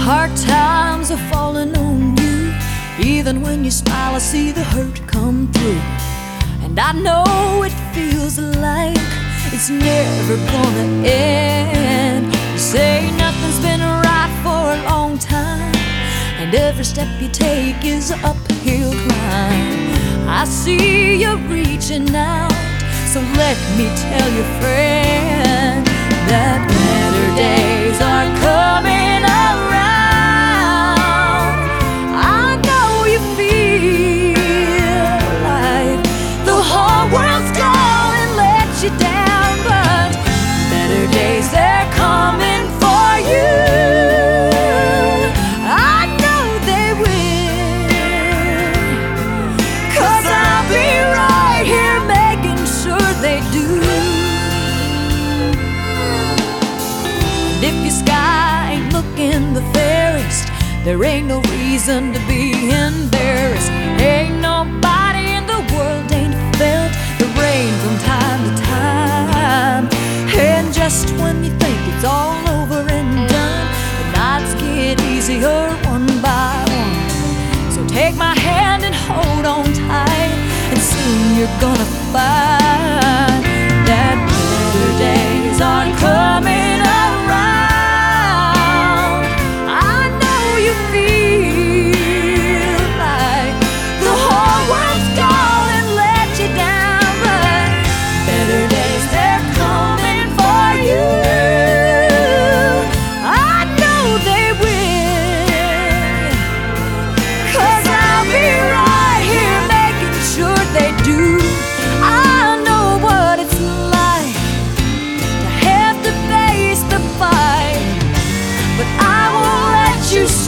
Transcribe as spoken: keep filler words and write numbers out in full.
Hard times are falling on you. Even when you smile, I see the hurt come through. And I know it feels like it's never gonna end. You say nothing's been right for a long time, and every step you take is an uphill climb. I see you reaching out, so let me tell you, friend, that better days are coming around. I know you feel like the whole world's gone and let you down, but better days, they're coming for you. I know they will, 'cause I'll be right here making sure they do. And if your sky ain't looking the fairest, there ain't no reason to be embarrassed. Ain't nobody in the world ain't felt the rain from time to time. And just when you think it's all over and done, the nights get easier one by one. So take my hand and hold on tight, and soon you're gonna find that better days are coming around. I know you feel like the whole world's gone and let you down, but better days, they're coming for you. I know they will, 'cause I'll be right here making sure they do. I know what it's like to have to face the fight, but I won't let you